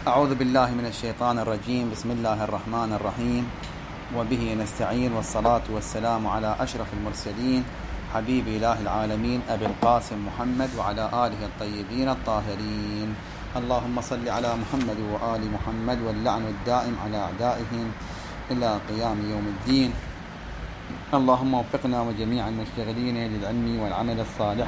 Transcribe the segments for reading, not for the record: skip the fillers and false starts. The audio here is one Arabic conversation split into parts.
أعوذ بالله من الشيطان الرجيم. بسم الله الرحمن الرحيم، وبه نستعين، والصلاة والسلام على أشرف المرسلين حبيب إله العالمين أبي القاسم محمد وعلى آله الطيبين الطاهرين. اللهم صل على محمد وآل محمد، واللعن الدائم على أعدائهم إلى قيام يوم الدين. اللهم وفقنا وجميع المشتغلين للعلم والعمل الصالح.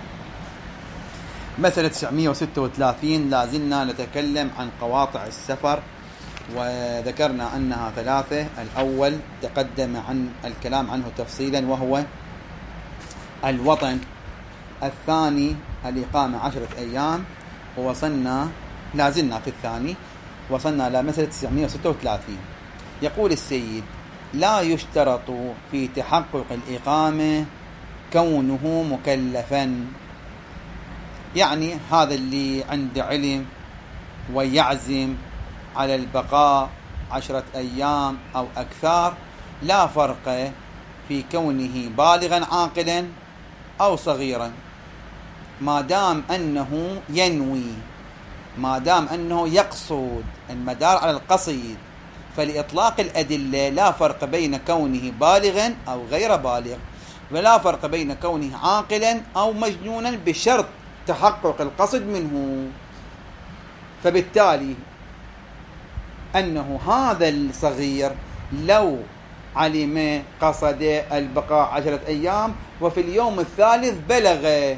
مسألة 936 لازلنا نتكلم عن قواطع السفر، وذكرنا أنها ثلاثة. الأول تقدم عن الكلام عنه تفصيلا وهو الوطن، الثاني الإقامة 10 أيام، ووصلنا لازلنا في الثاني، وصلنا إلى مسألة 936. يقول السيد: لا يشترط في تحقق الإقامة كونه مكلفا. يعني هذا اللي عنده علم ويعزم على البقاء 10 أيام أو أكثر، لا فرق في كونه بالغا عاقلا أو صغيرا، ما دام أنه ينوي، ما دام أنه يقصد، المدار على القصد. فلإطلاق الأدلة لا فرق بين كونه بالغا أو غير بالغ، ولا فرق بين كونه عاقلا أو مجنونا بشرط تحقق القصد منه. فبالتالي أنه هذا الصغير لو علم قصد البقاء 10 أيام وفي اليوم الثالث بلغ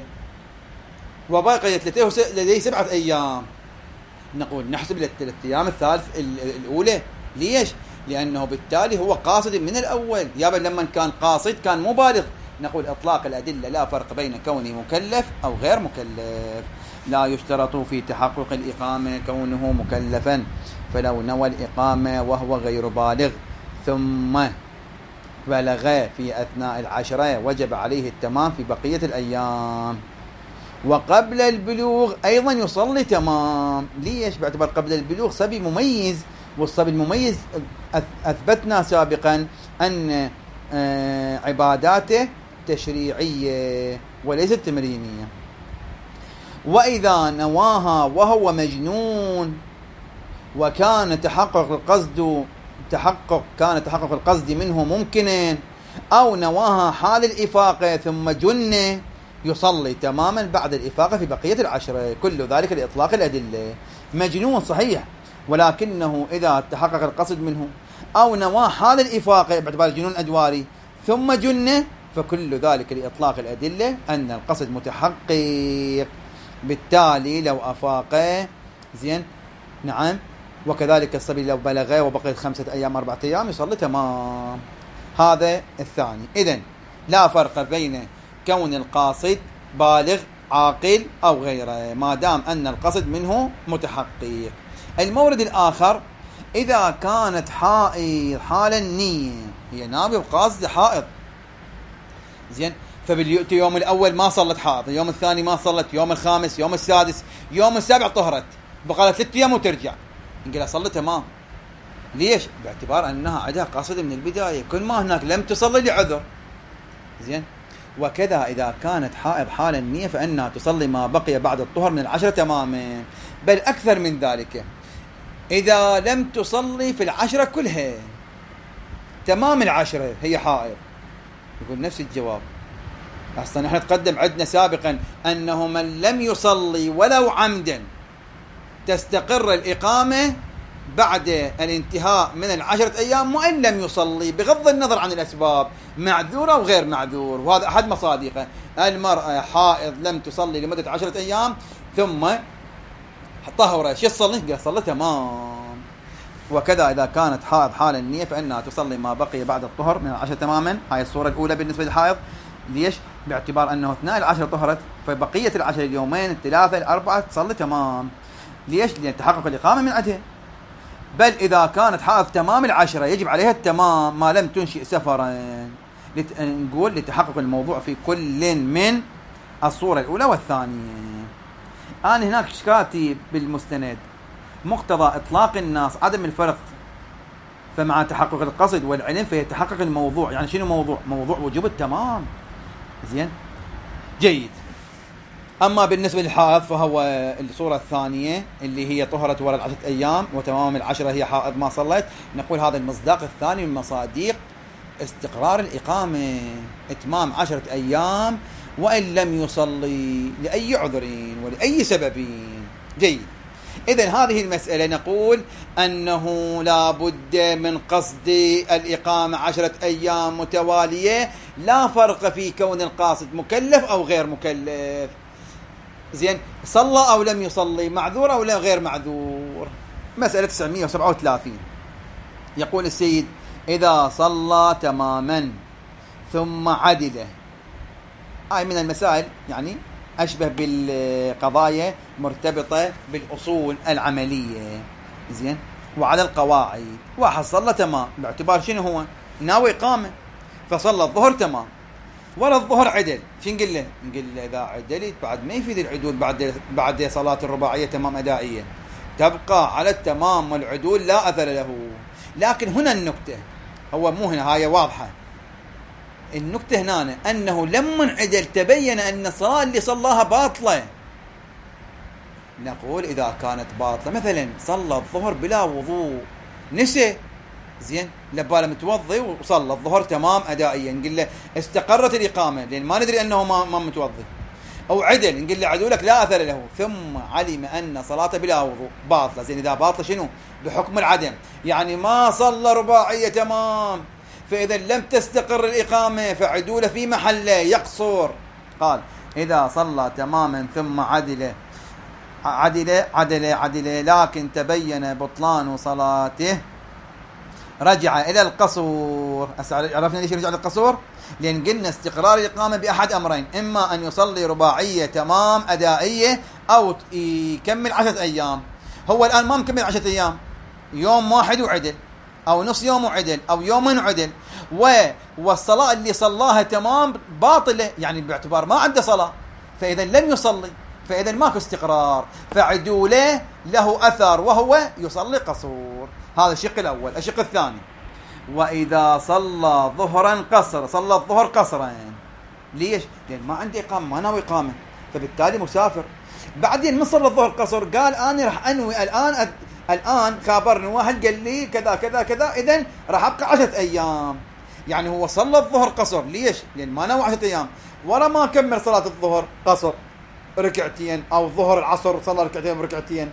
وبقيت لديه 7 أيام، نقول نحسب ل3 أيام الثالث الأولى. ليش؟ لأنه بالتالي هو قاصد من الأول. يابا لما كان قاصد كان مبالغ. نقول إطلاق الأدلة لا فرق بين كونه مكلف أو غير مكلف. لا يشترط في تحقق الإقامة كونه مكلفا، فلو نوى الإقامة وهو غير بالغ ثم بلغ في أثناء 10 وجب عليه التمام في بقية الأيام. وقبل البلوغ أيضا يصلي تمام. ليش؟ باعتبار قبل البلوغ صبي مميز، والصبي المميز أثبتنا سابقا أن عباداته تشريعية وليست تمرينية. وإذا نواها وهو مجنون وكان تحقق القصد منه ممكنا، أو نواها حال الإفاقة ثم جن، يصلي تماما بعد الإفاقة في بقية 10. كل ذلك لإطلاق الأدلة. مجنون صحيح، ولكنه إذا تحقق القصد منه أو نواه حال الإفاقة باعتبار جنون أدواري ثم جن، فكل ذلك لإطلاق الأدلة أن القصد متحقق. بالتالي لو أفاق زين نعم، وكذلك الصبي لو بلغ وبقيت 5 أيام 4 أيام يصلي تمام. هذا الثاني. إذن لا فرق بين كون القاصد بالغ عاقل أو غيره ما دام أن القصد منه متحقق. المورد الآخر: إذا كانت حائض حال النية، هي ناوية وقاصدة حائض زين، فباليوم يوم الأول ما صلت حائض، اليوم الثاني ما صلت، يوم الخامس، يوم السادس، يوم السابع طهرت، بقالت 3 أيام وترجع، نقول صلت تمام. ليش؟ باعتبار أنها عندها قصد من البداية، كل ما هناك لم تصلي لعذر زين. وكذا إذا كانت حائض حال النية فإنها تصلي ما بقي بعد الطهر من 10 تماما، بل أكثر من ذلك. إذا لم تصلي في 10 كلها تمام 10 هي حائض، يقول نفس الجواب. أصلا نحن تقدم عندنا سابقا أنه من لم يصلي ولو عمدا تستقر الإقامة بعد الانتهاء من 10 أيام، وإن لم يصلي بغض النظر عن الأسباب، معذور أو غير معذور. وهذا أحد مصادقه. المرأة حائض لم تصلي لمدة 10 أيام ثم طهرة، شو تصلي؟ قال صلى تمام. وكذا إذا كانت حائض حال النية فإنها تصلي ما بقي بعد الطهر من 10 تماما. هاي الصورة الأولى بالنسبة للحائض. ليش؟ باعتبار أنه أثناء 10 طهرت، فبقية 10 اليومين 3 4 تصلي تمام. ليش؟ لأن تحقق الإقامة من عندها. بل إذا كانت حائض تمام 10 يجب عليها التمام ما لم تنشئ سفرا. نقول لتحقق الموضوع في كل من الصورة الأولى والثانية. أنا هناك كاتب بالمستند مقتضى إطلاق الناس عدم الفرق، فمع تحقق القصد والعلم فيتحقق الموضوع. يعني شنو موضوع؟ موضوع وجوب التمام. زين جيد. أما بالنسبة للحائض فهو الصورة الثانية اللي هي طهرت وراء 10 أيام وتمام 10 هي حائض ما صلت. نقول هذا المصداق الثاني من مصادق استقرار الإقامة، إتمام 10 أيام وإن لم يصلي لأي عذر ولأي سبب. جيد. إذن هذه المسألة نقول أنه لا بد من قصد الإقامة 10 أيام متوالية، لا فرق في كون القاصد مكلف أو غير مكلف. زين، صلى أو لم يصلي، معذور أو لا غير معذور. مسألة 937 يقول السيد: إذا صلى تماما ثم عدل. هاي من المسائل يعني أشبه بالقضايا مرتبطة بالأصول العملية. زين، وعلى القواعد. واحد صلى تمام باعتبار شنو هو؟ ناوي إقامة، فصلى الظهر تمام، ورا الظهر عدل. شو نقول له؟ نقول له إذا عدلت بعد ما يفيد العدول بعد صلاة الرباعية تمام أدائية، تبقى على التمام والعدول لا أثر له. لكن هنا النكتة، هو مو هنا، هاي واضحة. النكتة هنا أنه لما عدل تبين أن الصلاة اللي صلاها باطلة. نقول إذا كانت باطلة، مثلا صلى الظهر بلا وضوء، نسي، زين، لباله متوضي وصلى الظهر تمام أدائيا، نقول له استقرت الإقامة لأن ما ندري أنه ما متوضي. أو عدل، نقول له عدولك لا أثر له، ثم علم أن صلاته بلا وضوء باطلة. زين، إذا باطلة شنو؟ بحكم العدم، يعني ما صلى رباعية تمام، فإذا لم تستقر الإقامة فعدوله في محله يقصر. قال: إذا صلى تماما ثم عدل لكن تبين بطلان صلاته رجع إلى القصور. عرفنا ليش رجع إلى القصور؟ لأن قلنا استقرار الإقامة بأحد أمرين: إما أن يصلي رباعية تمام أدائية أو يكمل 10 أيام. هو الآن ما مكمل 10 أيام، يوم واحد وعدل، أو نص يوم وعدل، أو يومين وعدل، والصلاة اللي صلاها تمام باطلة، يعني باعتبار ما عنده صلاة، فإذا لم يصلي، فإذا ماكو استقرار، فعدوله له أثر وهو يصلي قصور. هذا الشق الأول. الشق الثاني: وإذا صلى ظهرا قصر، صلى الظهر قصرا. ليش؟ لأن ما عنده إقامة، ما ناوي إقامة، فبالتالي مسافر. بعدين من صلى الظهر قصر قال: أنا راح أنوي الآن خابرني واحد قال لي كذا كذا كذا، إذن راح أبقى 10 أيام. يعني هو صلى الظهر قصر. ليش؟ لأن ما ناوي 10 أيام، ولا ما كمل صلاة الظهر قصر ركعتين، أو ظهر العصر صلى ركعتين وركعتين.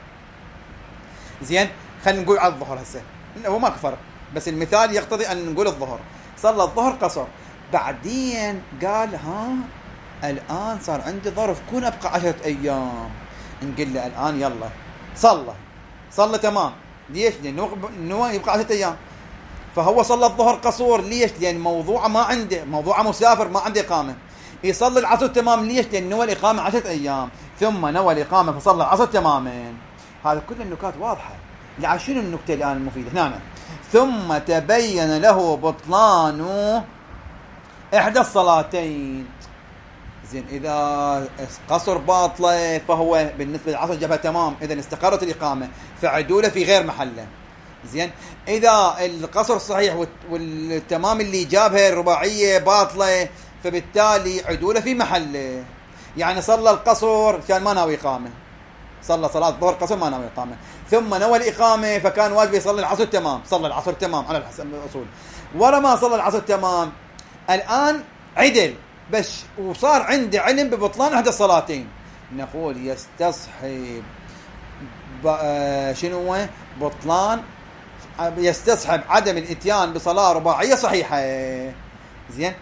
زين، خلينا نقول على الظهر هسه، هو ماكو فرق، بس المثال يقتضي أن نقول الظهر. صلى الظهر قصر، بعدين قال: الآن صار عندي ظرف، كون أبقى 10 أيام. نقول له الآن يلا صلى تمام. ليش؟ لأنه يبقى 10 أيام، فهو صلى الظهر قصور. ليش؟ لأن موضوعه ما عنده، موضوعه مسافر ما عنده إقامة. يصلي العصر تمام. ليش؟ لأن نوى الإقامة 10 أيام، ثم نوى الإقامة فصلى العصر تماما. هذا كل النكات واضحة. شنو النكتة الآن المفيدة هنا؟ ثم تبين له بطلان إحدى الصلاتين. زين، إذا قصر باطلة فهو بالنسبة للعصر جابها تمام، إذا استقرت الإقامة فعدوله في غير محله. زين، إذا القصر صحيح والتمام اللي جابها الرباعية باطلة، فبالتالي عدوله في محله. يعني صلى القصر كان ما ناوي إقامة، صلى صلاة الظهر قصر ما ناوي إقامة، ثم نوى الإقامة فكان واجب يصلي العصر تمام، صلى العصر تمام على الحسب الأصول. ورا ما صلى العصر تمام، الآن عدل بس وصار عنده علم ببطلان إحدى الصلاتين. نقول يستصحب شنو هو بطلان؟ يستصحب عدم الاتيان بصلاة رباعية صحيحة. زين،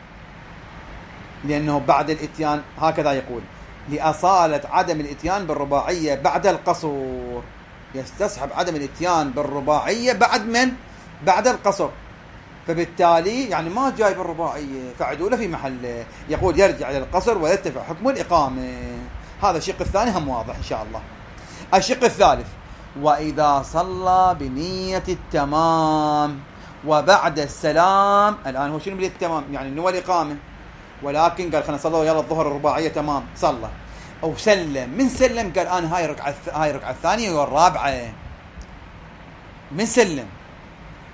لأنه بعد الاتيان هكذا يقول: لأصالة عدم الاتيان بالرباعية بعد القصر. يستصحب عدم الاتيان بالرباعية بعد القصر، فبالتالي يعني ما جاي بالرباعية فعدوله في محله. يقول يرجع إلى القصر ويرتفع حكم الإقامة. هذا الشق الثاني هم واضح إن شاء الله. الشق الثالث: وإذا صلى بنية التمام وبعد السلام. الآن هو شنو بنية التمام؟ يعني نوى الإقامة، ولكن قال خلنا صلوا يلا الظهر الرباعية تمام، صلى أو سلم. من سلم قال أنا هاي الركعة الثانية والرابعة. من سلم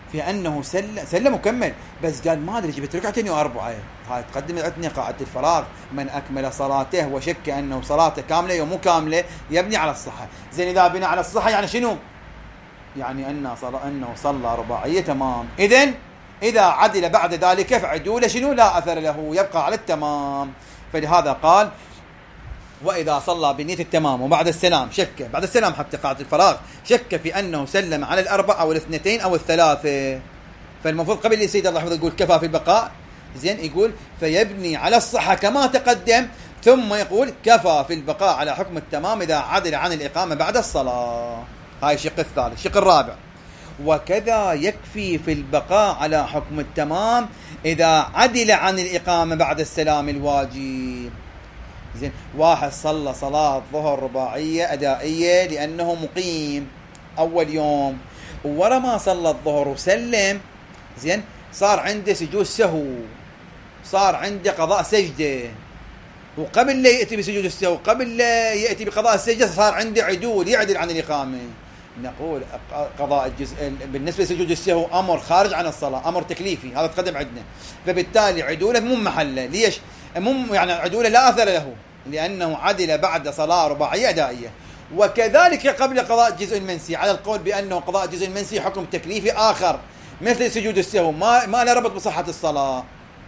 في أنه سلم وكمل، بس قال ما أدري جبت ركعتين وأربعة، هاي تقدم عندنا قاعدة الفراغ، من أكمل صلاته وشك أنه صلاته كاملة ومو كاملة يبني على الصحة. زين إذا بنى على الصحة يعني شنو؟ يعني أنه صلى رباعية تمام. إذن إذا عدل بعد ذلك فعدوله شنو؟ لا أثر له، يبقى على التمام. فلهذا قال وإذا صلى بنية التمام وبعد السلام شك، بعد السلام حتى قاعدة الفراغ شك في أنه سلم على الأربع أو الاثنتين أو الثلاثة، فالمفروض قبل اللي سيد الله حفظه يقول كفى في البقاء، زين يقول فيبني على الصحة كما تقدم، ثم يقول كفى في البقاء على حكم التمام إذا عدل عن الإقامة بعد الصلاة. هاي الشق الثالث. الشق الرابع وكذا يكفي في البقاء على حكم التمام إذا عدل عن الإقامة بعد السلام الواجب. زين واحد صلى صلاة ظهر رباعية أدائية لأنه مقيم أول يوم، ورا ما صلى الظهر وسلم، زين صار عنده سجود سهو، صار عنده قضاء سجدة، وقبل لا يأتي بسجود السهو قبل لا يأتي بقضاء السجدة صار عنده عدول يعدل عن الإقامة. نقول قضاء الجزء بالنسبة لسجود السهو أمر خارج عن الصلاة، أمر تكليفي، هذا تقدم عندنا، فبالتالي عدوله مو محله. ليش؟ يعني عدوله لا أثر له لأنه عدل بعد صلاة رباعية أدائية. وكذلك قبل قضاء الجزء المنسي، على القول بأنه قضاء الجزء المنسي حكم تكليفي آخر مثل سجود السهو ما له ربط بصحة الصلاة،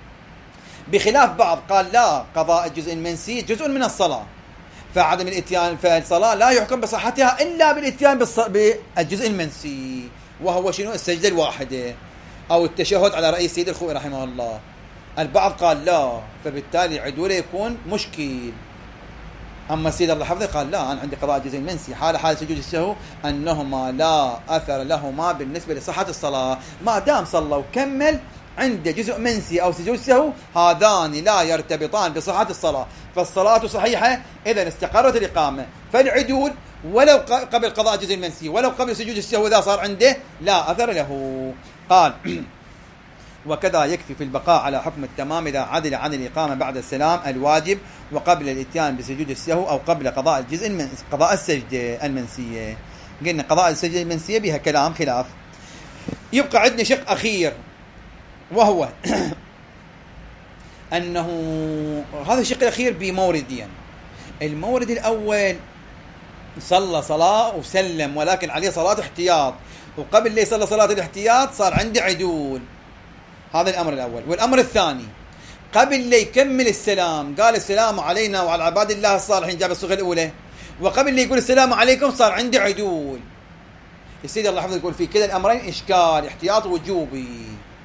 بخلاف بعض قال لا، قضاء الجزء المنسي جزء من الصلاة، فعدم الاتيان فالصلاة لا يحكم بصحتها إلا بالاتيان بالجزء المنسي، وهو شنو؟ السجدة الواحدة أو التشهد على رأي السيد الخوئي رحمه الله. البعض قال لا، فبالتالي عدوله يكون مشكل. أما السيد الله حفظه قال لا، أنا عندي قضاء الجزء المنسي حال سجود السهو أنهما لا أثر لهما بالنسبة لصحة الصلاة، ما دام صلى وكمل عنده جزء منسي أو سجود سهو هذان لا يرتبطان بصحة الصلاة، فالصلاة صحيحة إذا استقرت الإقامة. فالعدول ولو قبل قضاء الجزء المنسي ولو قبل سجود السهو إذا صار عنده لا أثر له. قال وكذا يكفي في البقاء على حكم التمام إذا عدل عن الإقامة بعد السلام الواجب وقبل الاتيان بسجود السهو أو قبل قضاء الجزء قضاء السجدة المنسية. قلنا قضاء السجدة المنسية بها كلام خلاف. يبقى عندنا شق أخير وهو أنه هذا الشق الأخير بموردين. المورد الأول صلى صلاة وسلم ولكن عليه صلاة احتياط، وقبل اللي يصلى صلاة الاحتياط صار عنده عدول، هذا الأمر الأول. والأمر الثاني قبل لا يكمل السلام قال السلام علينا وعلى عباد الله الصالحين، جاب الصيغة الأولى، وقبل لا يقول السلام عليكم صار عنده عدول. السيد الله حفظه يقول في كلا الأمرين إشكال، احتياط وجوبي.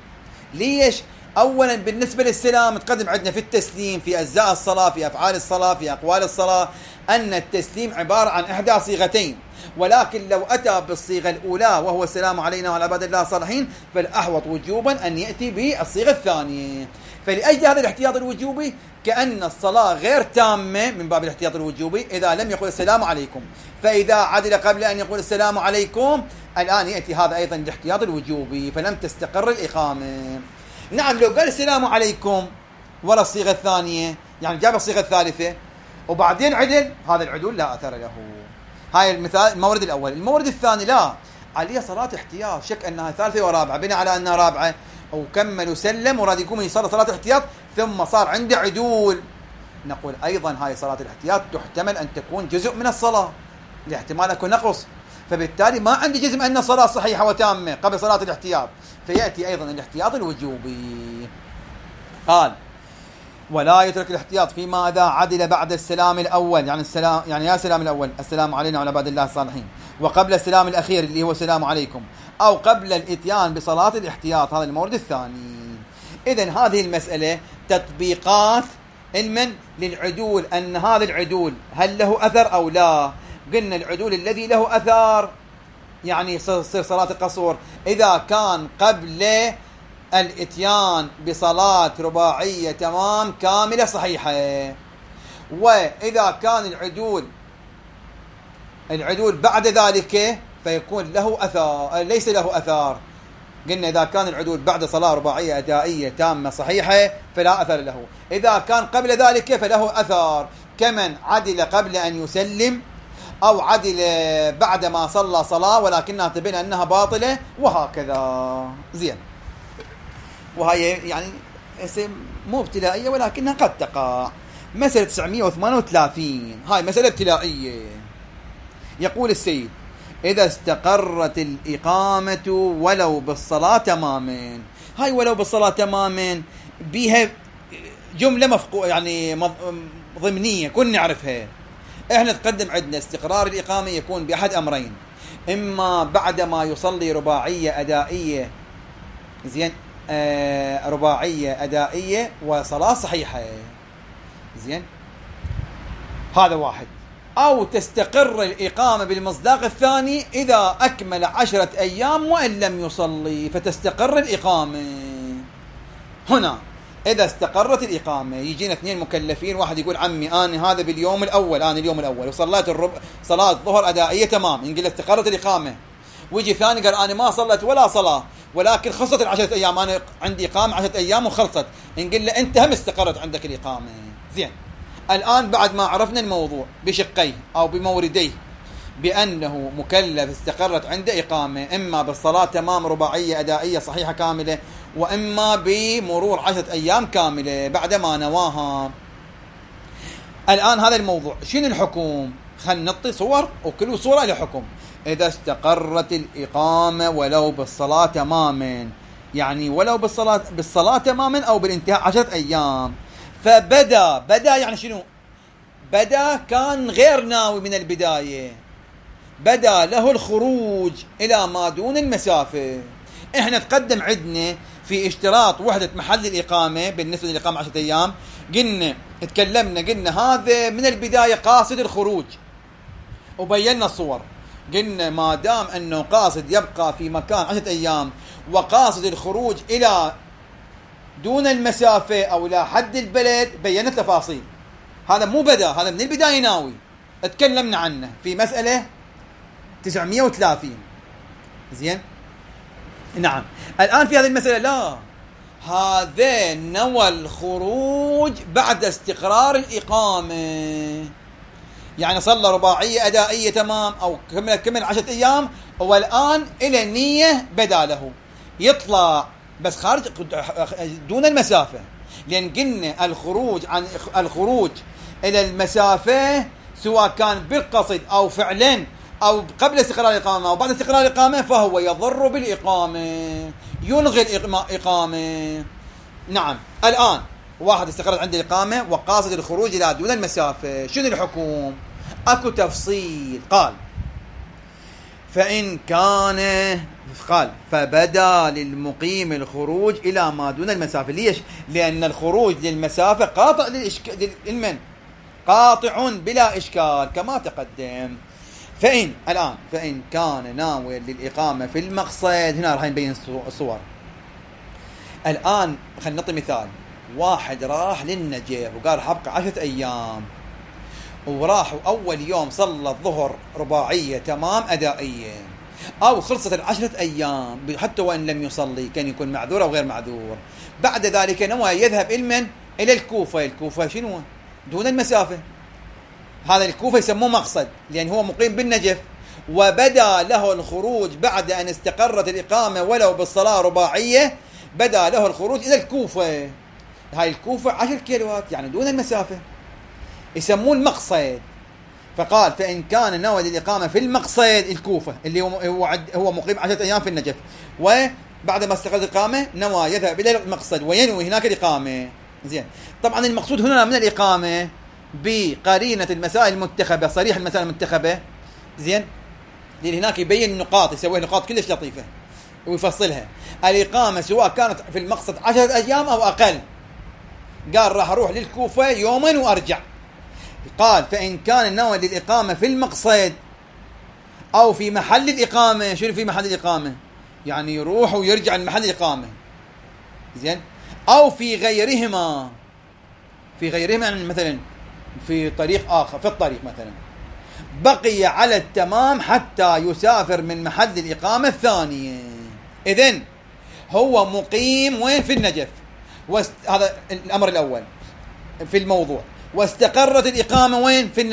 ليش؟ أولا بالنسبة للسلام تقدم عندنا في التسليم في أجزاء الصلاة في أفعال الصلاة في أقوال الصلاة أن التسليم عبارة عن إحدى صيغتين، ولكن لو أتى بالصيغة الأولى وهو السلام علينا وعلى عباد الله الصالحين فالأحوط وجوبا أن يأتي بالصيغة الثانية. فلأجل هذا الاحتياط الوجوبي كأن الصلاة غير تامة من باب الاحتياط الوجوبي إذا لم يقول السلام عليكم، فإذا عدل قبل أن يقول السلام عليكم الآن يأتي هذا أيضا الاحتياط الوجوبي، فلم تستقر الإقامة. نعم لو قال السلام عليكم ولا الصيغة الثانية، يعني جاب الصيغة الثالثة وبعدين عدل، هذا العدول لا أثر له. هاي المثال المورد الأول. المورد الثاني لا، عليه صلاة احتياط، شك أنها ثالثة ورابعة، بنى على أنها رابعة وكمل وسلم وراد يقوم يصلي صلاة احتياط ثم صار عنده عدول، نقول أيضا هاي صلاة الاحتياط تحتمل أن تكون جزء من الصلاة لاحتمال أكون نقص، فبالتالي ما عندي جزم أن الصلاة صحيحة وتامة قبل صلاة الاحتياط، فيأتي أيضا الاحتياط الوجوبي. قال ولا يترك الاحتياط فيما إذا عدل بعد السلام الأول، يعني السلام يعني يا سلام الأول السلام علينا وعلى عباد الله الصالحين، وقبل السلام الأخير اللي هو السلام عليكم، أو قبل الإتيان بصلاة الاحتياط، هذا المورد الثاني. إذن هذه المسألة تطبيقات علما للعدول، أن هذا العدول هل له أثر أو لا. قلنا العدول الذي له أثر يعني يصير صلاة القصور إذا كان قبل الاتيان بصلاة رباعية تمام كاملة صحيحة، وإذا كان العدول بعد ذلك فيكون له أثر ليس له أثر. قلنا إذا كان العدول بعد صلاة رباعية أدائية تامة صحيحة فلا أثر له، إذا كان قبل ذلك فله أثر، كمن عدل قبل أن يسلم أو عدل بعد ما صلى صلاة ولكنها تبين أنها باطلة، وهكذا. زين، وهي يعني مو ابتلائية ولكنها قد تقع. مسألة 938 هاي مسألة ابتلائية. يقول السيد: إذا استقرت الإقامة ولو بالصلاة تماما. هاي ولو بالصلاة تماما بيها جملة يعني ضمنية كنا نعرفها. احنا تقدم عندنا استقرار الإقامة يكون بأحد أمرين: إما بعد ما يصلي رباعية أدائية، زين، رباعية أدائية وصلاة صحيحة، زين، هذا واحد. أو تستقر الإقامة بالمصداق الثاني إذا أكمل 10 أيام وإن لم يصلي، فتستقر الإقامة. هنا إذا استقرت الإقامة يجينا 2 مكلفين، واحد يقول: عمي أنا هذا باليوم الأول، أنا اليوم الأول وصليت صلاة الظهر أدائية تمام، نقول استقرت الإقامة. ويجي ثاني قال: أنا ما صليت ولا صلاة ولكن خلصت 10 أيام، أنا عندي إقامة 10 أيام وخلصت، نقول له أنت هم استقرت عندك الإقامة. زين، الآن بعد ما عرفنا الموضوع بشقيه أو بمورديه بأنه مكلف استقرت عنده إقامة إما بالصلاة تمام رباعية أدائية صحيحة كاملة، وإما بمرور 10 أيام كاملة بعدما نواها. الآن هذا الموضوع شنو الحكم؟ خلنا نعطي صور وكل صورة له حكم. إذا استقرت الإقامة ولو بالصلاة تماما، يعني ولو بالصلاة تماما أو بالانتهاء 10 أيام، فبدأ يعني شنو؟ بدأ كان غير ناوي من البداية، بدأ له الخروج إلى ما دون المسافة. إحنا تقدم عندنا في اشتراط وحدة محل الإقامة بالنسبة للإقامة 10 أيام، قلنا هذا من البداية قاصد الخروج، وبينا الصور. قلنا ما دام أنه قاصد يبقى في مكان 10 أيام وقاصد الخروج إلى دون المسافة أو إلى حد البلد، بينا التفاصيل. هذا مو بدأ، هذا من البداية ناوي، اتكلمنا عنه في مسألة 930. زين، نعم. الآن في هذه المسألة لا، هذا نوى الخروج بعد استقرار الإقامة، يعني صلى رباعية أدائية تمام أو كمل 10 أيام، والآن إلى النية بدأ له يطلع بس خارج دون المسافة، لأن قلنا الخروج إلى المسافة سواء كان بالقصد أو فعلا أو قبل استقرار الإقامة أو بعد استقرار الإقامة فهو يضر بالإقامة، يلغي الإقامة. نعم. الآن واحد استقرت عنده الإقامة وقاصد الخروج إلى دون المسافة، شنو الحكم؟ أكو تفصيل. قال فبدا للمقيم الخروج إلى ما دون المسافة. ليش؟ لأن الخروج للمسافة قاطع قاطع بلا إشكال كما تقدم. فإن كان ناويا للإقامة في المقصد، هنا راح نبين الصور. الآن خلينا نعطي مثال: واحد راح للنجف وقال حبقى 10 أيام، وراح أول يوم صلى الظهر رباعية تمام أدائية، أو خلصت 10 أيام حتى وإن لم يصلي، كان يكون معذور أو غير معذور. بعد ذلك نوى يذهب إلى الكوفة. الكوفة شنو؟ دون المسافة. هذا الكوفة يسموه مقصد لأن هو مقيم بالنجف، وبدأ له الخروج بعد أن استقرت الإقامة ولو بالصلاة رباعية، بدأ له الخروج إلى الكوفة. هاي الكوفة 10 كيلوات يعني دون المسافة، يسموه المقصد. فقال فإن كان ناوي للإقامة في المقصد الكوفة اللي هو مقيم 10 أيام في النجف، وبعد ما استقرت الإقامة نوى يذهب إلى المقصد وينوي هناك الإقامة. زين، طبعا المقصود هنا من الإقامة بقرينة المسائل المنتخبة، صريح المسائل المنتخبة. زين، لأن هناك يبين النقاط، يسوي نقاط كلش لطيفة ويفصلها. الإقامة سواء كانت في المقصد 10 أيام أو أقل، قال راح أروح للكوفة يوما وأرجع. قال فإن كان ناوي للإقامة في المقصد أو في محل الإقامة. شنو في محل الإقامة؟ يعني يروح ويرجع لمحل الإقامة. زين، أو في غيرهما يعني مثلا في طريق آخر، في الطريق مثلا، بقي على التمام حتى يسافر من محل الإقامة الثانية. إذن هو مقيم وين؟ في النجف. هذا الأمر الأول في الموضوع. واستقرت الإقامة وين؟ في النجف.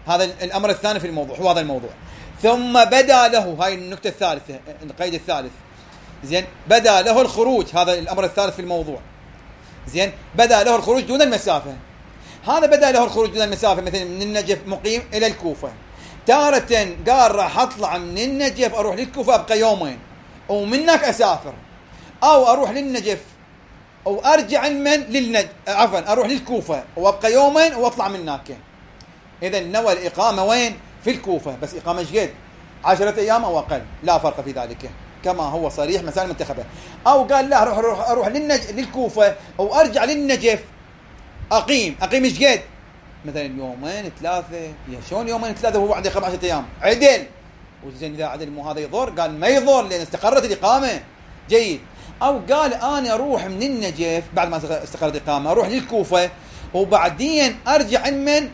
هذا الأمر الثاني في الموضوع، هو هذا الموضوع. ثم بدا له، هاي النكتة الثالثة، القيد الثالث، زين، بدا له الخروج، هذا الأمر الثالث في الموضوع، زين، بدا له الخروج دون المسافة. هذا بدا له الخروج دون المسافة، مثلا من النجف مقيم إلى الكوفة، تارة قال راح أطلع من النجف أروح للكوفة أبقى يومين ومنك أسافر، أو أروح للنجف أو أرجع عفوا أروح للكوفة وأبقى يومين وأطلع من هناك. إذا نوى الإقامة وين؟ في الكوفة، بس إقامة شقد؟ 10 أيام أو أقل، لا فرق في ذلك كما هو صريح مسائل المنتخبة. أو قال لا أروح للكوفة أو أرجع للنجف أقيم شقد؟ مثلا يومين 3. يا شلون يومين 3 وهو عنده 5 أيام؟ عدل. وزين إذا عدل مو هذا يضر؟ قال ما يضر لأن استقرت الإقامة. جيد. أو قال أنا أروح من النجف بعد ما استقرت الإقامة أروح للكوفة وبعدين أرجع من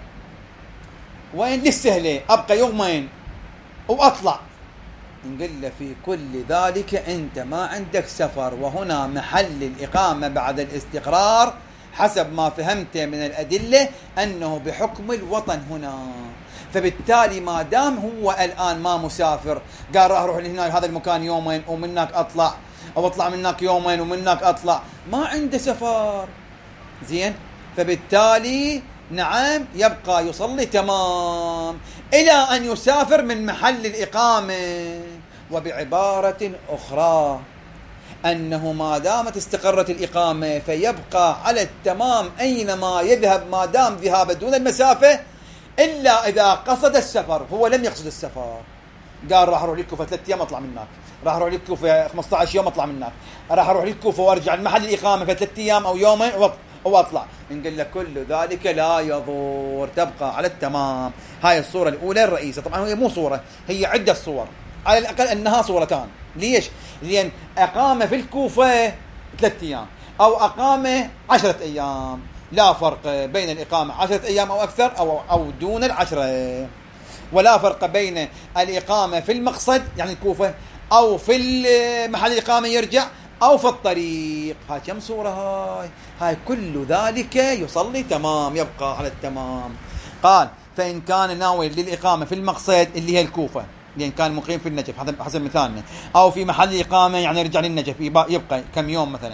وين؟ للسهلة، أبقى يومين وأطلع. نقول له في كل ذلك أنت ما عندك سفر، وهنا محل الإقامة بعد الاستقرار حسب ما فهمت من الأدلة أنه بحكم الوطن هنا. فبالتالي ما دام هو الآن ما مسافر، قال راح أروح لهنا هذا المكان يومين ومنك أطلع، أو أطلع منك يومين ومنك أطلع، ما عنده سفر، زين. فبالتالي نعم يبقى يصلي تمام إلى أن يسافر من محل الإقامة. وبعبارة أخرى أنه ما دامت استقرت الإقامة فيبقى على التمام أينما يذهب ما دام ذهاب دون المسافة، إلا إذا قصد السفر. هو لم يقصد السفر، قال راح أروح للكوفة 3 أيام أطلع منك، راح أروح للكوفة 15 يوم أطلع منك، راح أروح للكوفة وأرجع لمحل الإقامة في 3 أيام أو يومين وأطلع. نقول لك كل ذلك لا يضر، تبقى على التمام. هاي الصورة الأولى الرئيسة. طبعا هي مو صورة، هي عدة صور، على الأقل أنها صورتان. ليش؟ لأن أقامة في الكوفة 3 أيام أو أقامة 10 أيام، لا فرق بين الإقامة 10 أيام أو أكثر أو دون 10، ولا فرق بين الإقامة في المقصد يعني الكوفة أو في محل الإقامة يرجع أو في الطريق. هاي كم صورة؟ هاي كل ذلك يصلي تمام، يبقى على التمام. قال فإن كان ناوي للإقامة في المقصد اللي هي الكوفة، لأن كان مقيم في النجف حسب مثالنا، أو في محل الإقامة يعني يرجع للنجف يبقى كم يوم مثلا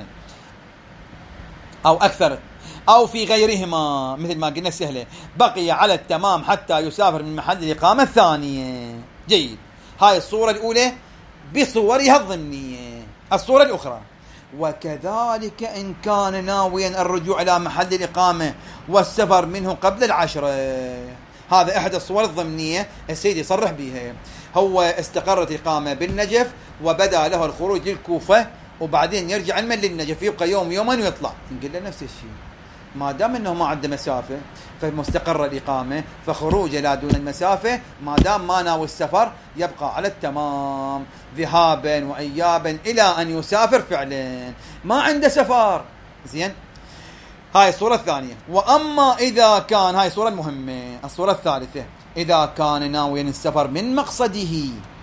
أو أكثر، أو في غيرهما مثل ما قلنا سهلة، بقي على التمام حتى يسافر من محل الإقامة الثانية. جيد. هاي الصورة الأولى بصورها الضمنية. الصورة الأخرى وكذلك إن كان ناويا الرجوع إلى محل الإقامة والسفر منه قبل 10. هذا أحد الصور الضمنية السيد يصرح بها. هو استقرت إقامة بالنجف وبدأ له الخروج للكوفة وبعدين يرجع من للنجف، يبقى يومين ويطلع. نقول له نفس الشيء، ما دام انه ما عنده مسافه فمستقر الاقامه، فخروج الى دون المسافه ما دام ما ناوي السفر يبقى على التمام ذهابا وايابا الى ان يسافر فعلا، ما عنده سفر. زين. هاي الصوره الثانيه. واما اذا كان، هاي الصوره المهمه، الصوره الثالثه، اذا كان ناويا السفر من مقصده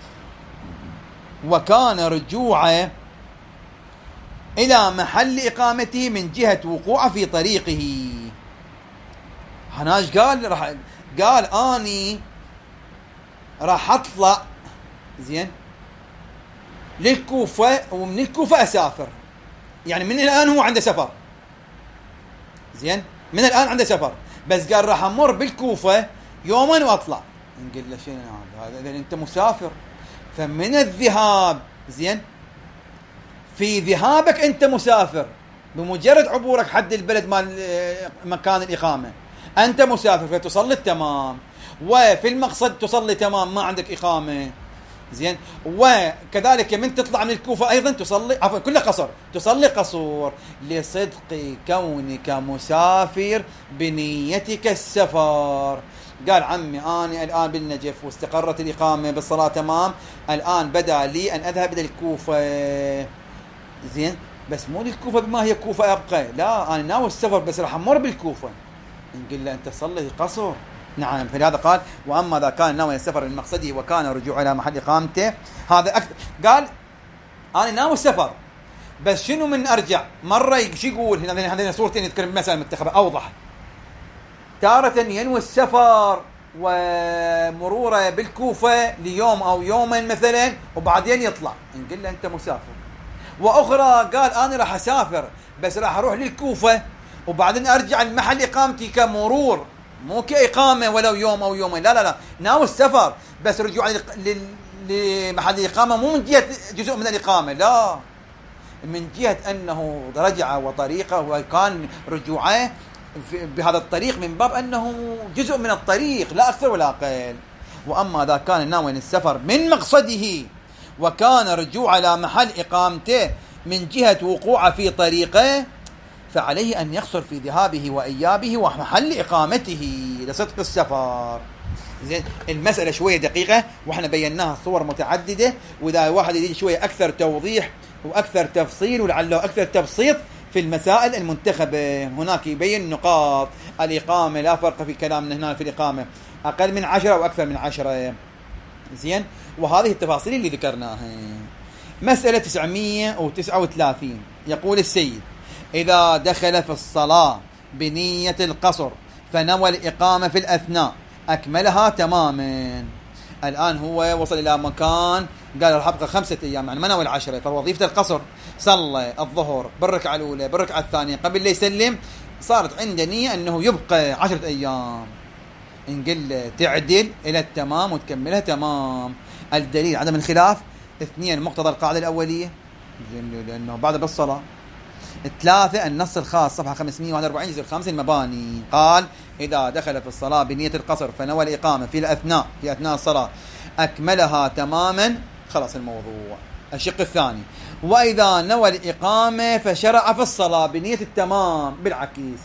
وكان رجوعه إلى محل إقامته من جهة وقوعه في طريقه. هناش قال أني راح أطلع، زين، للكوفة ومن الكوفة أسافر، يعني من الآن هو عنده سفر، زين، من الآن عنده سفر، بس قال راح أمر بالكوفة يومين وأطلع. نقول له شنو هذا؟ إذا أنت مسافر فمن الذهاب، زين، في ذهابك أنت مسافر، بمجرد عبورك حد البلد مال مكان الإقامة أنت مسافر فتصلي التمام، وفي المقصد تصلي تمام ما عندك إقامة. زين. وكذلك من تطلع من الكوفة أيضا تصلي، عفوا كله قصر، تصلي قصور لصدق كونك مسافر بنيتك السفر. قال عمي أنا الآن بالنجف واستقرت الإقامة بالصلاة تمام، الآن بدأ لي أن أذهب إلى الكوفة، زين، بس مو للكوفة بما هي كوفة أبقى، لا، أنا ناوي السفر بس راح أمر بالكوفة. نقول له أنت صلي قصر. نعم. فلهذا قال وأما إذا كان ناوي السفر من مقصده وكان رجوع إلى محل إقامته، هذا أكثر. قال أنا ناوي السفر بس شنو من أرجع مرة شو يقول هنا؟ هذين صورتين يذكر مثلا المتخبة أوضح. تارة ينوي السفر ومروره بالكوفه ليوم او يومين مثلا وبعدين يطلع، نقول له انت مسافر. واخرى قال انا راح اسافر بس راح اروح للكوفه وبعدين ارجع لمحل اقامتي كمرور، مو كاقامه ولو يوم او يومين، لا ناوي السفر بس رجوع لمحل الاقامه، مو من جهه جزء من الاقامه، لا، من جهه انه رجع وطريقه وكان رجوعه بهذا الطريق من باب انه جزء من الطريق لا اكثر ولا اقل. واما اذا كان ناوي السفر من مقصده وكان رجوع على محل اقامته من جهه وقوعه في طريقه، فعليه ان يقصر في ذهابه وايابه ومحل اقامته لصدق السفر. زين، المساله شويه دقيقه واحنا بيناها صور متعدده، واذا واحد يريد شويه اكثر توضيح واكثر تفصيل ولعله اكثر تبسيط في المسائل المنتخبه، هناك يبين نقاط الاقامه، لا فرق في كلامنا هنا في الاقامه اقل من 10 او اكثر من 10. زين، وهذه التفاصيل اللي ذكرناها. مساله 939 يقول السيد: اذا دخل في الصلاه بنيه القصر فنوى الاقامه في الاثناء اكملها تماما. الان هو وصل الى مكان قال راح ابقى 5 ايام، يعني ما نوى 10، فوظيفه القصر صلى الظهر بالركعه الاولى بالركعه الثانيه قبل لا يسلم، صارت عنده نيه انه يبقى 10 ايام. نقول تعدل الى التمام وتكملها تمام. الدليل عدم الخلاف: 2 مقتضى القاعده الاوليه لانه بعد بالصلاه. 3 النص الخاص صفحه 541 جزء 5 المباني، قال: اذا دخل في الصلاه بنيه القصر فنوى الاقامه في اثناء الصلاه اكملها تماما، خلاص الموضوع. الشق الثاني: واذا نوى الاقامه فشرع في الصلاه بنيه التمام بالعكس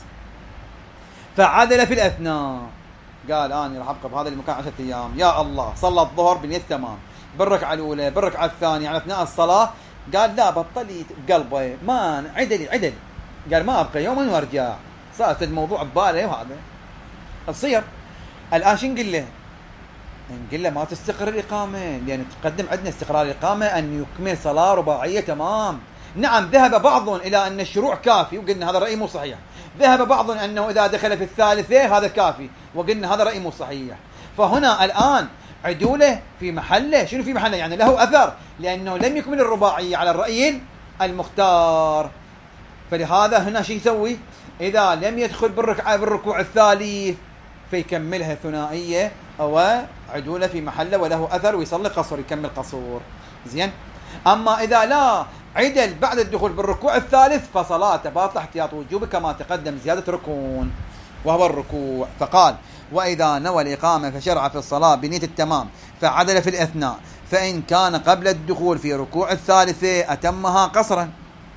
فعدل في الاثناء، قال انا راح ابقى بهذا المكان 10 ايام، يا الله صلى الظهر بنيه التمام بالركعه الاولى بالركعه الثانيه على اثناء الصلاه، قال لا بطل بقلبه، ما عدل قال ما ابقى يوما وارجع، صارت الموضوع بباله وهذا تصير. الان شو نقول له؟ نقول له ما تستقر الاقامه، لان تقدم عندنا استقرار الاقامه ان يكمل صلاه رباعيه تمام. نعم، ذهب بعض الى ان الشروع كافي وقلنا هذا الراي مو صحيح، ذهب بعض انه اذا دخل في الثالثه هذا كافي وقلنا هذا راي مو صحيح. فهنا الان عدوله في محله، شنو في محله؟ يعني له اثر لانه لم يكمل الرباعيه على الراي المختار. فلهذا هنا شو يسوي؟ اذا لم يدخل بالركوع الثالث فيكملها ثنائيه او عدوله في محله وله اثر ويصلي قصر، يكمل قصور. زين، اما اذا لا عدل بعد الدخول بالركوع الثالث فصلاته باطله احتياط وجوب كما تقدم زياده ركون وهو الركوع. فقال: واذا نوى الاقامه فشرع في الصلاه بنيه التمام فعدل في الاثناء، فان كان قبل الدخول في ركوع الثالثه اتمها قصرا.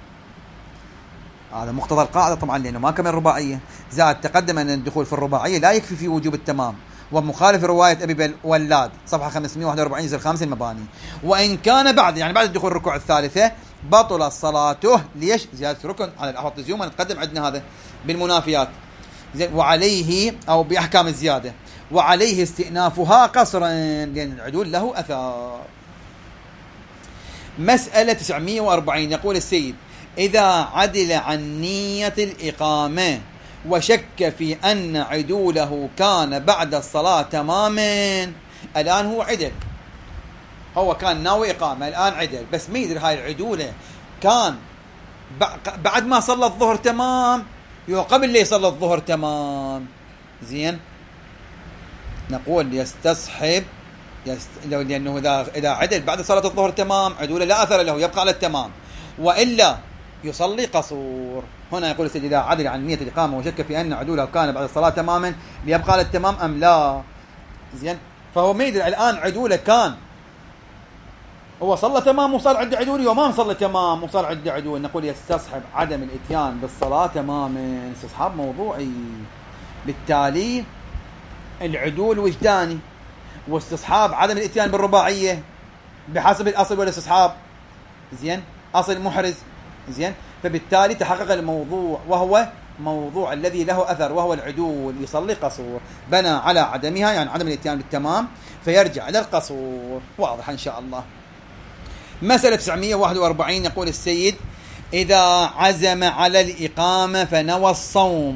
هذا مقتضى القاعده طبعا لانه ما كمل رباعيه، زاد تقدم ان الدخول في الرباعيه لا يكفي في وجوب التمام، ومخالف روايه ابي ولاد صفحه 541 جزء 5 المباني. وان كان بعد الدخول الركوع الثالثه بطل صلاته، ليش؟ زياده ركن على الاحوط الزيوم نتقدم عندنا هذا بالمنافيات. زين، وعليه او باحكام الزياده وعليه استئنافها قصرا لان العدول له اثار. مساله 940 يقول السيد: اذا عدل عن نيه الاقامه وشك في أن عدوله كان بعد الصلاة تماما. الآن هو عدل، هو كان ناوي إقامة، الآن عدل بس ما يدري هاي العدولة كان بعد ما صلى الظهر تمام قبل لا يصلى الظهر تمام. زين، نقول يستصحب لأنه إذا عدل بعد صلاة الظهر تمام عدوله لا أثر له يبقى على التمام، وإلا يصلي قصور. هنا يقول السيد: إذا عدل عن نية الإقامة وشك في أن عدوله كان بعد الصلاة تماما ليبقى على التمام أم لا. زين، فهو ما يدري الآن عدوله كان هو صلى تمام وصار عنده عدول، وما صلى تمام وصار عنده عدول. نقول يستصحب عدم الاتيان بالصلاة تماما، استصحاب موضوعي. بالتالي العدول وجداني، واستصحاب عدم الاتيان بالرباعية بحسب الأصل والاستصحاب. زين، أصل محرز. زين، فبالتالي تحقق الموضوع وهو موضوع الذي له أثر وهو العدول، يصلي قصور. بنى على عدمها يعني عدم الاتيان بالتمام فيرجع إلى القصور. واضح إن شاء الله. مسألة 941 يقول السيد: إذا عزم على الإقامة فنوى الصوم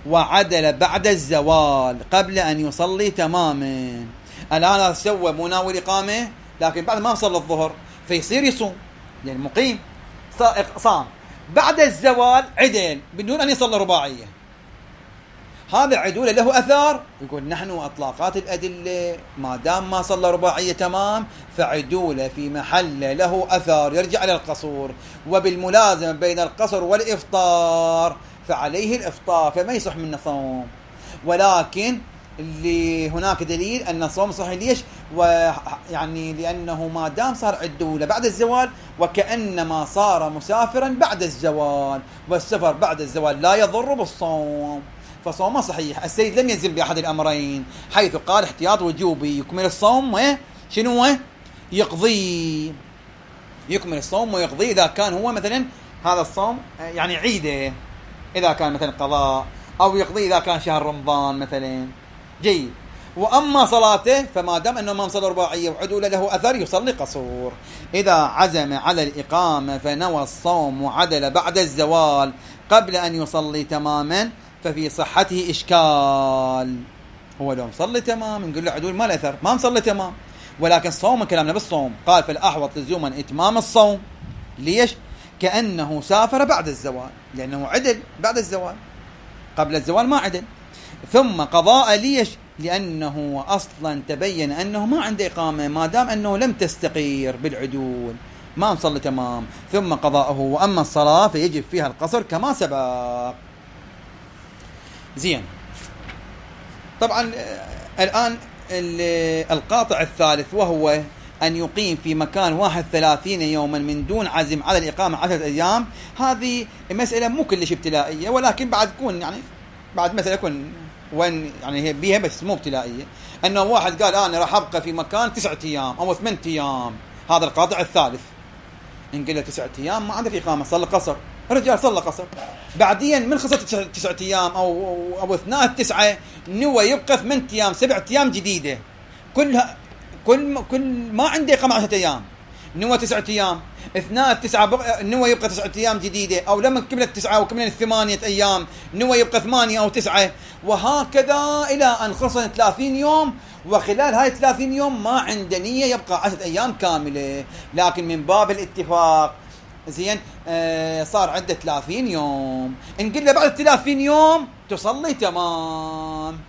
وعدل بعد الزوال قبل أن يصلي تماما. الآن سوى مناوي إقامة لكن بعد ما صلى الظهر فيصير يصوم، يعني مقيم صام بعد الزوال عدل بدون أن يصلي رباعية. هذا عدوله له أثار. يقول نحن أطلاقات الأدلة ما دام ما صلى رباعية تمام فعدوله في محل له أثار يرجع إلى القصور، وبالملازمة بين القصر والإفطار فعليه الإفطار فما يصح منه صوم. ولكن اللي هناك دليل أن الصوم صحيح. ليش؟ ويعني لأنه ما دام صار عدوله بعد الزوال وكأنما صار مسافرا بعد الزوال، والسفر بعد الزوال لا يضر بالصوم فصومه صحيح. السيد لم يلزم بأحد الأمرين حيث قال احتياط وجوبي يكمل الصوم شنو يقضي، يكمل الصوم ويقضي إذا كان هو مثلا هذا الصوم يعني عيده، إذا كان مثلا قضاء، أو يقضي إذا كان شهر رمضان مثلا. جيد. وأما صلاته فما دام أنه ما صلى رباعية وعدول له أثر يصلي قصور. إذا عزم على الإقامة فنوى الصوم وعدل بعد الزوال قبل أن يصلي تماما ففي صحته إشكال. هو لو مصلي تمام نقول له عدول ما الأثر، ما مصلي تمام، ولكن صوم كلامنا بالصوم. قال فالأحوط لزوما إتمام الصوم. ليش؟ كأنه سافر بعد الزوال، لأنه عدل بعد الزوال، قبل الزوال ما عدل. ثم قضاء. ليش؟ لأنه أصلا تبين أنه ما عنده إقامة ما دام أنه لم تستقير بالعدول، ما مصلي تمام. ثم قضاءه. وأما الصلاة فيجب فيها القصر كما سبق. زين. طبعا الآن القاطع الثالث وهو أن يقيم في مكان واحد 30 يوما من دون عزم على الإقامة 10 أيام. هذه مسألة مو كلش ابتلائية، ولكن بعد تكون يعني بعد مثلا يكون وين يعني هي بيها بس مو ابتلائية. أنه واحد قال أنا راح أبقى في مكان 9 أيام أو 8 أيام، هذا القاطع الثالث. إن قلت 9 أيام ما عندك إقامة صلى قصر، الرجال صلى قصر. بعدين من خلصت 9 أيام أو أثناء 9 نوى يبقى 8 أيام 7 أيام جديدة، كلها كل ما عنده إقامة 10 أيام. نوى 9 أيام اثناء 9 نوى يبقى 9 أيام جديدة، أو لما كملت 9 وكملت 8 أيام نوى يبقى 8 أو 9، وهكذا إلى أن خلصت 30 يوم. وخلال هاي 30 يوم ما عنده نية يبقى 10 أيام كاملة، لكن من باب الاتفاق زين صار عنده 30 يوم. إن قلنا بعد 30 يوم تصلي تمام.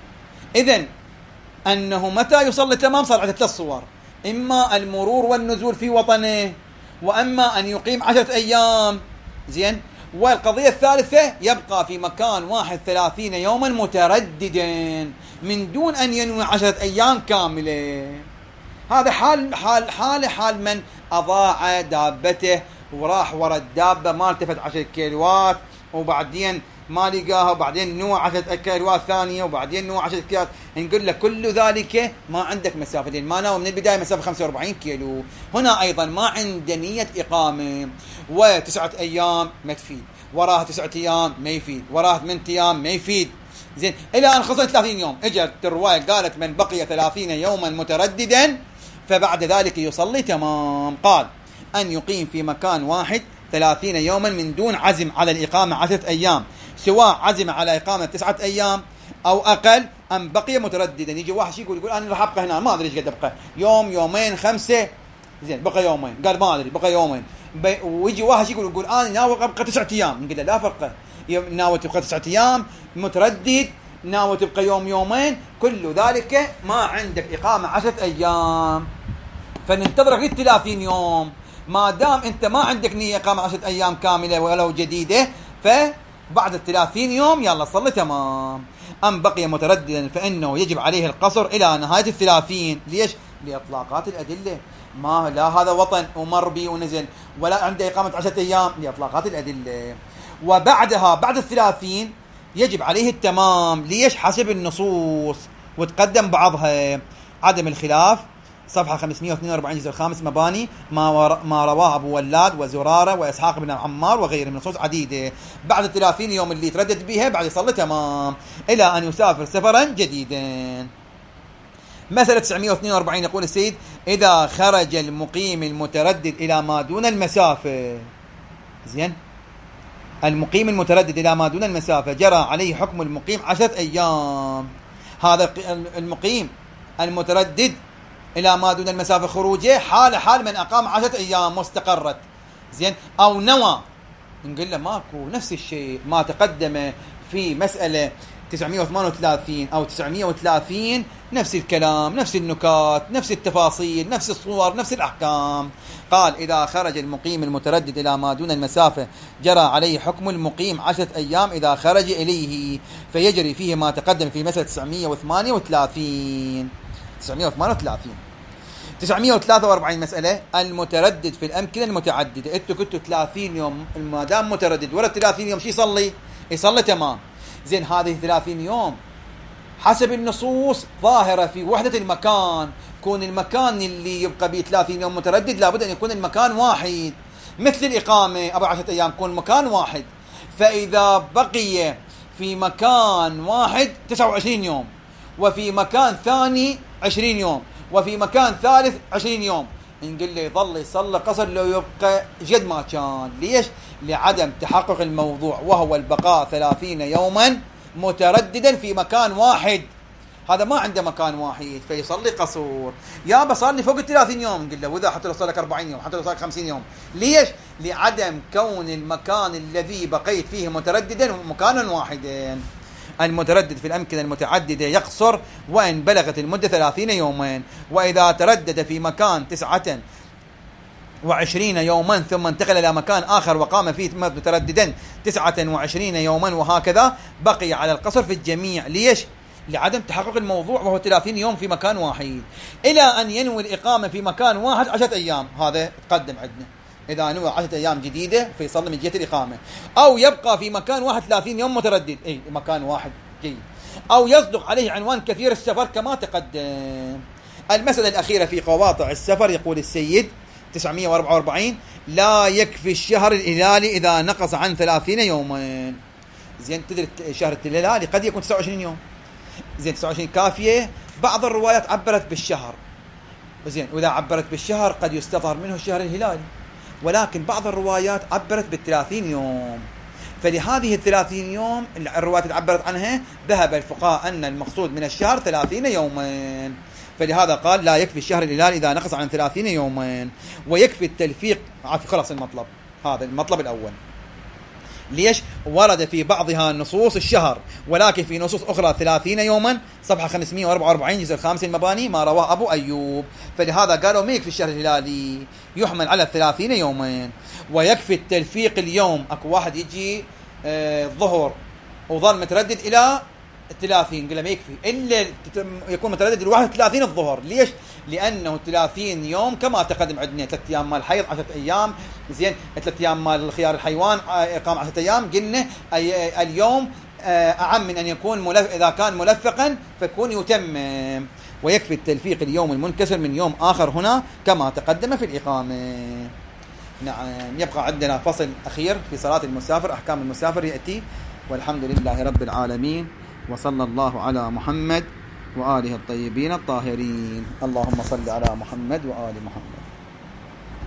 إذن أنه متى يصلي تمام صار عنده 3 صور: إما المرور والنزول في وطنه، وأما أن يقيم 10 أيام. زين. والقضية الثالثة يبقى في مكان واحد 30 يوما مترددا من دون أن ينوي 10 أيام كاملة. هذا حال من أضاع دابته وراح ورا الدابة ما التفت 10 كيلوات وبعدين ما لقاها، وبعدين نوع 10 كيلوات ثانية، وبعدين نوع 10 كيلوات. نقول لك كل ذلك ما عندك مسافة، لأن ما ناوي من البداية مسافة 45 كيلو. هنا أيضا ما عند نية إقامة، و9 أيام ما تفيد، وراها 9 أيام ما يفيد، وراها 8 أيام ما يفيد. زين. إلى أن خلصت 30 يوم اجت الرواية قالت من بقي 30 يوما مترددا فبعد ذلك يصلي تمام. قال أن يقيم في مكان واحد 30 يوما من دون عزم على الإقامة 10 أيام، سواء عزم على إقامة 9 أيام أو أقل أم بقي مترددا. يجي واحد يقول أنا راح أبقى هنا ما أدري إيش قد أبقى، يوم يومين 5. زين بقى يومين، قال ما أدري بقى يومين. ويجي واحد يقول أنا ناوي أبقى 9 أيام، نقول له لا فرق، ناوي تبقى 9 أيام متردد، ناوي تبقى يوم يومين، كل ذلك ما عندك إقامة 10 أيام، فننتظرك لل 30 يوم. ما دام أنت ما عندك نية إقامة 10 أيام كاملة ولو جديدة، فبعد 30 يوم يلا صلي تمام. أم بقي مترددا فإنه يجب عليه القصر إلى نهاية 30. ليش؟ لإطلاقات الأدلة. ما لا هذا وطن ومربي ونزل ولا عنده إقامة 10 أيام، لإطلاقات الأدلة. وبعدها بعد 30 يجب عليه التمام. ليش؟ حسب النصوص وتقدم بعضها. عدم الخلاف صفحة 542 جزء الخامس مباني ما رواه أبو ولاد وزرارة وإسحاق بن عمار وغيره من نصوص عديدة. بعد 30 يوم اللي يتردد بها بعد يصلي تمام إلى أن يسافر سفرا جديدا. مسألة 942 يقول السيد: إذا خرج المقيم المتردد إلى ما دون المسافة. زين. المقيم المتردد إلى ما دون المسافة جرى عليه حكم المقيم 10 أيام. هذا المقيم المتردد إلى ما دون المسافة خروجه حال من أقام 10 أيام مستقرت، زين، أو نوى، نقول له ماكو، نفس الشيء ما تقدم في مسألة 938 أو 930، نفس الكلام، نفس النكات، نفس التفاصيل، نفس الصور، نفس الأحكام. قال إذا خرج المقيم المتردد إلى ما دون المسافة جرى عليه حكم المقيم 10 أيام إذا خرج إليه، فيجري فيه ما تقدم في مسألة 938. 943 مسألة المتردد في الأمكنة المتعددة. أنتوا كنتوا 30 يوم، ما دام متردد ولا 30 يوم شو يصلي تمام. زين، هذه 30 يوم حسب النصوص ظاهرة في وحدة المكان، كون المكان اللي يبقى به 30 يوم متردد لابد أن يكون المكان واحد، مثل الإقامة 14 أيام يكون مكان واحد. فإذا بقي في مكان واحد 29 يوم، وفي مكان ثاني 20 يوم، وفي مكان ثالث 20 يوم، نقول له يظل يصلي قصر لو يبقى جد ما كان. ليش؟ لعدم تحقق الموضوع، وهو البقاء 30 يوما مترددا في مكان واحد. هذا ما عنده مكان واحد فيصلي قصور. يا بصلي فوق 30 يوم، نقول له وإذا حتى لو صار لك 40 يوم، حتى لو صار لك 50 يوم. ليش؟ لعدم كون المكان الذي بقيت فيه مترددا مكانا واحدا. المتردد في الأمكنة المتعددة يقصر وإن بلغت المدة 30 يوما، وإذا تردد في مكان 29 يوما ثم انتقل إلى مكان آخر وقام فيه مترددا 29 يوما وهكذا، بقي على القصر في الجميع. ليش؟ لعدم تحقق الموضوع، وهو 30 يوم في مكان واحد، إلى أن ينوي الإقامة في مكان واحد 10 أيام. هذا تقدم عندنا، إذا نوى 10 أيام جديدة فيصلي من جهة الإقامة، أو يبقى في مكان واحد 30 يوم متردد، مكان واحد جيد، أو يصدق عليه عنوان كثير السفر كما تقدم. المسألة الأخيرة في قواطع السفر، يقول السيد 944 لا يكفي الشهر الهلالي إذا نقص عن 30 يوما. زين، تدري شهر الهلالي قد يكون 29 يوم، زين 29 كافية. بعض الروايات عبرت بالشهر، زين، وإذا عبرت بالشهر قد يستظهر منه الشهر الهلالي، ولكن بعض الروايات عبرت بال30 يوم. فلهذه ال30 يوم الروايات عبرت عنها ذهب الفقهاء أن المقصود من الشهر 30 يوما. فلهذا قال لا يكفي الشهر الهلالي إذا نقص عن 30 يوما، ويكفي التلفيق. خلاص المطلب هذا المطلب الأول. ليش؟ ورد في بعضها نصوص الشهر، ولكن في نصوص أخرى 30 يوما. صفحة 544 جزء الخامس المباني، ما رواه أبو أيوب. فلهذا قالوا ما يكفي الشهر الهلالي، يحمل على 30 يوما. ويكفي التلفيق اليوم. أكو واحد يجي الظهر وظل متردد إلى 30، قال ما يكفي إلا يكون متردد الواحد 30 الظهر. ليش؟ لأنه 30 يوم كما تقدم عندنا 3 أيام مال الحيض 10 أيام، زين، 3 أيام مال خيار الحيوان إقامة 10 أيام. قلنا اليوم أعم من أن يكون إذا كان ملفقا فيكون يتمم. ويكفي التلفيق اليوم المنكسر من يوم آخر هنا كما تقدم في الإقامة. نعم، يبقى عندنا فصل أخير في صلاة المسافر، أحكام المسافر يأتي. والحمد لله رب العالمين، وصلى الله على محمد وآله الطيبين الطاهرين. اللهم صل على محمد وآل محمد.